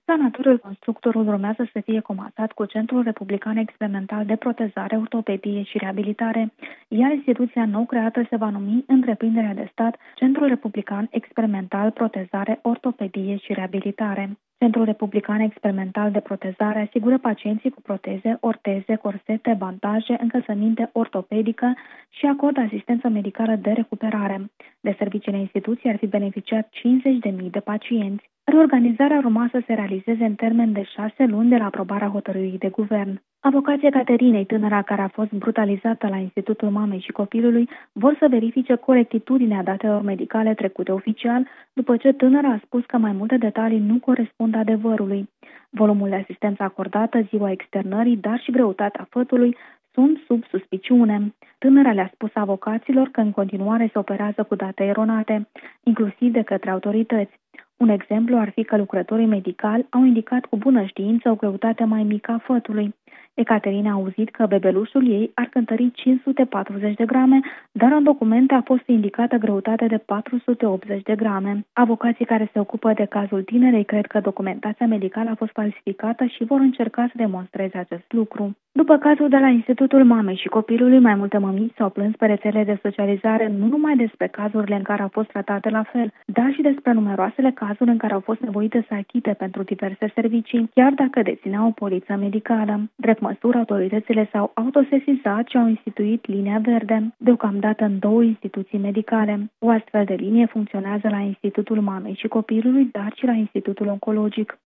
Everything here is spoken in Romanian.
Sanatoriul Constructorul urmează să fie comasat cu Centrul Republican Experimental de Protezare, Ortopedie și Reabilitare, iar instituția nou creată se va numi Întreprinderea de Stat Centrul Republican Experimental Protezare, Ortopedie și Reabilitare. Centrul Republican Experimental de Protezare asigură pacienții cu proteze, orteze, corsete, bandaje, încălțăminte ortopedică și acordă asistență medicală de recuperare. De serviciile instituției ar fi beneficiat 50.000 de pacienți. Reorganizarea urma să se realizeze în termen de 6 luni de la aprobarea hotărârii de guvern. Avocații Caterinei, tânăra care a fost brutalizată la Institutul Mamei și Copilului, vor să verifice corectitudinea datelor medicale trecute oficial, după ce tânăra a spus că mai multe detalii nu corespund adevărului. Volumul de asistență acordată, ziua externării, dar și greutatea fătului sunt sub suspiciune. Tânăra le-a spus avocaților că în continuare se operează cu date eronate, inclusiv de către autorități. Un exemplu ar fi că lucrătorii medicali au indicat cu bună știință o greutate mai mică a fătului. Ecaterina a auzit că bebelușul ei ar cântări 540 de grame, dar în documente a fost indicată greutate de 480 de grame. Avocații care se ocupă de cazul tinerei cred că documentația medicală a fost falsificată și vor încerca să demonstreze acest lucru. După cazul de la Institutul Mamei și Copilului, mai multe mămici s-au plâns pe rețelele de socializare nu numai despre cazurile în care au fost tratate la fel, dar și despre numeroasele cazuri în care au fost nevoite să achite pentru diverse servicii, chiar dacă dețineau o poliță medicală. Drept măsură, autoritățile s-au autosesizat și au instituit linia verde, deocamdată în 2 instituții medicale. O astfel de linie funcționează la Institutul Mamei și Copilului, dar și la Institutul Oncologic.